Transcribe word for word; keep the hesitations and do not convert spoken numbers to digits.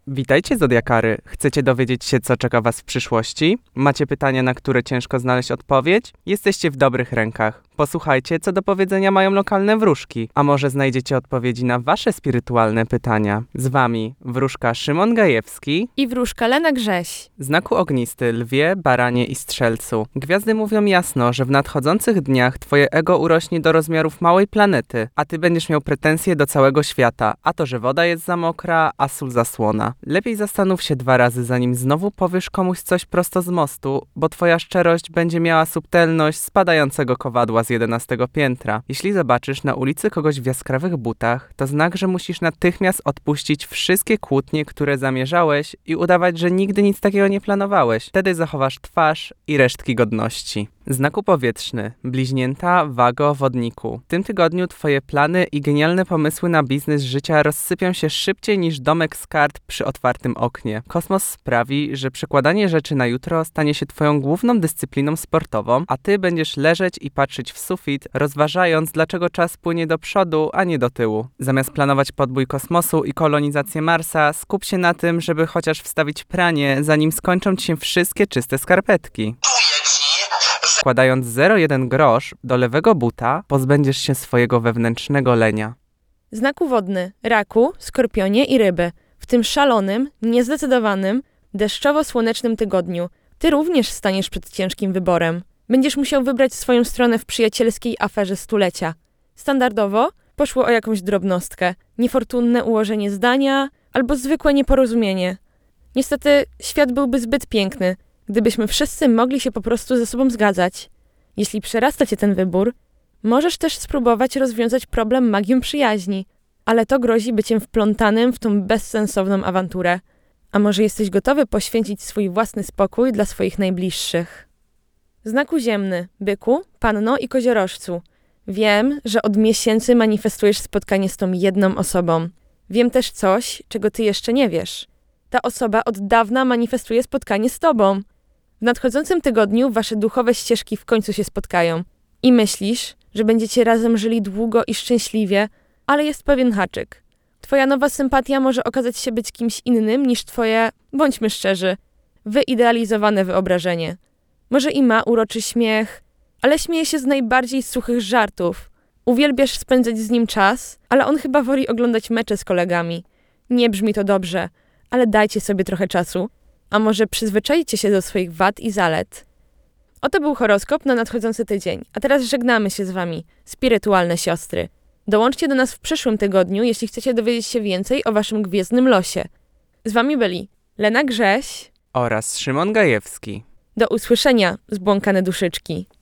Witajcie Zodiakary! Chcecie dowiedzieć się, co czeka was w przyszłości? Macie pytania, na które ciężko znaleźć odpowiedź? Jesteście w dobrych rękach. Posłuchajcie, co do powiedzenia mają lokalne wróżki, a może znajdziecie odpowiedzi na wasze spirytualne pytania. Z wami wróżka Szymon Gajewski i wróżka Lena Grześ. Znaku ognisty, lwie, baranie i strzelcu. Gwiazdy mówią jasno, że w nadchodzących dniach twoje ego urośnie do rozmiarów małej planety, a ty będziesz miał pretensje do całego świata, a to, że woda jest za mokra, a sól za słona. Lepiej zastanów się dwa razy, zanim znowu powiesz komuś coś prosto z mostu, bo twoja szczerość będzie miała subtelność spadającego kowadła z jedenastego piętra. Jeśli zobaczysz na ulicy kogoś w jaskrawych butach, to znak, że musisz natychmiast odpuścić wszystkie kłótnie, które zamierzałeś i udawać, że nigdy nic takiego nie planowałeś. Wtedy zachowasz twarz i resztki godności. Znaku powietrzny, bliźnięta, wago, wodniku. W tym tygodniu twoje plany i genialne pomysły na biznes życia rozsypią się szybciej niż domek z kart przy otwartym oknie. Kosmos sprawi, że przekładanie rzeczy na jutro stanie się twoją główną dyscypliną sportową, a ty będziesz leżeć i patrzeć w sufit, rozważając, dlaczego czas płynie do przodu, a nie do tyłu. Zamiast planować podbój kosmosu i kolonizację Marsa, skup się na tym, żeby chociaż wstawić pranie, zanim skończą ci się wszystkie czyste skarpetki. Wkładając zero przecinek jeden grosz do lewego buta, pozbędziesz się swojego wewnętrznego lenia. Znaku wodny, raku, skorpionie i ryby. W tym szalonym, niezdecydowanym, deszczowo-słonecznym tygodniu ty również staniesz przed ciężkim wyborem. Będziesz musiał wybrać swoją stronę w przyjacielskiej aferze stulecia. Standardowo poszło o jakąś drobnostkę, niefortunne ułożenie zdania albo zwykłe nieporozumienie. Niestety świat byłby zbyt piękny, gdybyśmy wszyscy mogli się po prostu ze sobą zgadzać. Jeśli przerasta cię ten wybór, możesz też spróbować rozwiązać problem magią przyjaźni, ale to grozi byciem wplątanym w tą bezsensowną awanturę. A może jesteś gotowy poświęcić swój własny spokój dla swoich najbliższych? Znaku ziemny, byku, panno i koziorożcu. Wiem, że od miesięcy manifestujesz spotkanie z tą jedną osobą. Wiem też coś, czego ty jeszcze nie wiesz. Ta osoba od dawna manifestuje spotkanie z tobą. W nadchodzącym tygodniu wasze duchowe ścieżki w końcu się spotkają. I myślisz, że będziecie razem żyli długo i szczęśliwie, ale jest pewien haczyk. Twoja nowa sympatia może okazać się być kimś innym niż twoje, bądźmy szczerzy, wyidealizowane wyobrażenie. Może i ma uroczy śmiech, ale śmieje się z najbardziej suchych żartów. Uwielbiasz spędzać z nim czas, ale on chyba woli oglądać mecze z kolegami. Nie brzmi to dobrze, ale dajcie sobie trochę czasu, a może przyzwyczajcie się do swoich wad i zalet. Oto był horoskop na nadchodzący tydzień, a teraz żegnamy się z wami, spirytualne siostry. Dołączcie do nas w przyszłym tygodniu, jeśli chcecie dowiedzieć się więcej o waszym gwiezdnym losie. Z wami byli Lena Grześ Oraz Szymon Gajewski. Do usłyszenia, zbłąkane duszyczki.